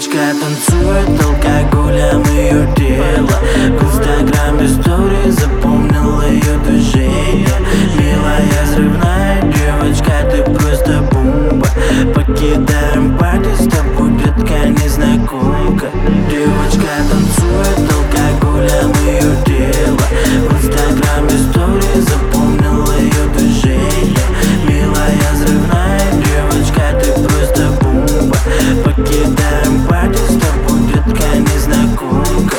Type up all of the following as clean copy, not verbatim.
Девочка танцует, алкоголем ее тело. В инстаграме истории запомнил ее движение. Милая, взрывная девочка, ты просто бомба. Покидаем парти, с тобой, детка, незнакомка. Девочка танцует, алкоголем ее тело. В инстаграме истории запомнил ее движение. Милая, взрывная девочка, ты просто бомба. Покидаем парти, с тобой, детка, незнакомка.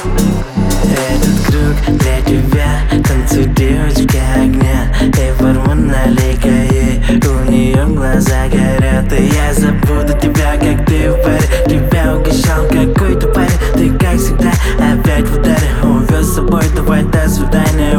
Этот круг для тебя, танцуй, девочка огня. Ты форма ей, у нее глаза горят. И я забуду тебя, как ты в паре. Тебя угощал какой-то парень. Ты, как всегда, опять в ударе. Увез с собой, давай до свидания.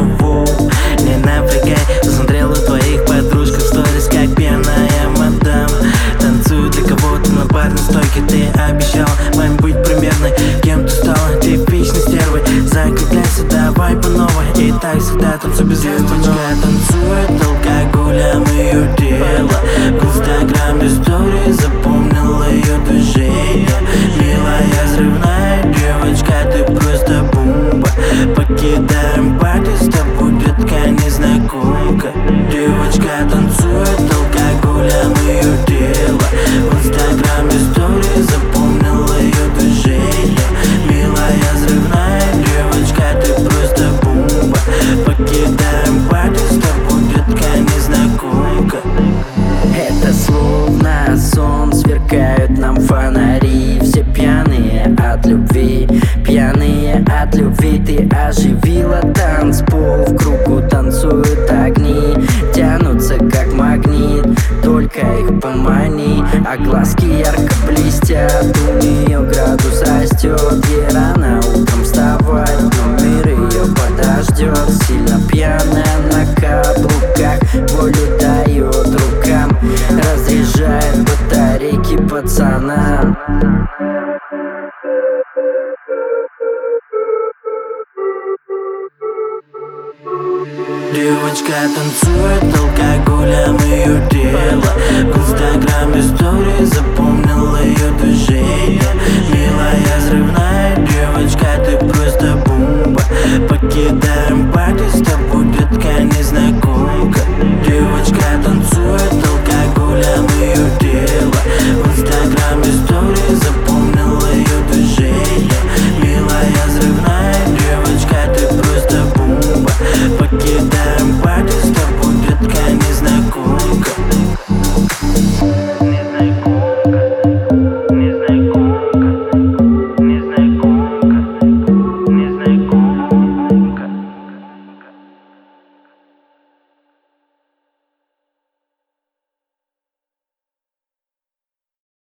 Не напрягай, посмотрел у твоих подружек сторис, как пьяная мадам. Танцую для кого-то на барной стойке. Ты обещал моим быть примерной. Кем ты стала? Типичной стервой. Закругляйся, давай по новой. И так всегда танцуй без девочка танцует, алкоголем ее тело. В инстаграме истории запомнил ее движение. Милая, взрывная девочка, ты просто бомба. Покидаем парти, с тобой, детка, незнакомка. Девочка танцует, алкоголем ее тело. В инстаграме истории запомнил ее движение. Милая, взрывная девочка, ты просто бомба. Покидаем парти, с тобой, детка, незнакомка. Это словно сон, сверкают нам фонари. Все пьяные от любви, пьяные от любви. Ты оживила танцпол, в кругу танцуют огни. Тянутся как магнит, только их помани. А глазки ярко блестят, у нее градус растет. Ей рано утром вставать, но мир ее подождет. Сильно пьяная на каблуках, волю дает рукам. Разряжает батарейки пацанам. Девочка танцует, алкоголем ее тело. В инстаграме истории запомнил ее движение. Милая, взрывная девочка, ты просто бомба. Покидаем парти, с тобой, детка, незнакомка.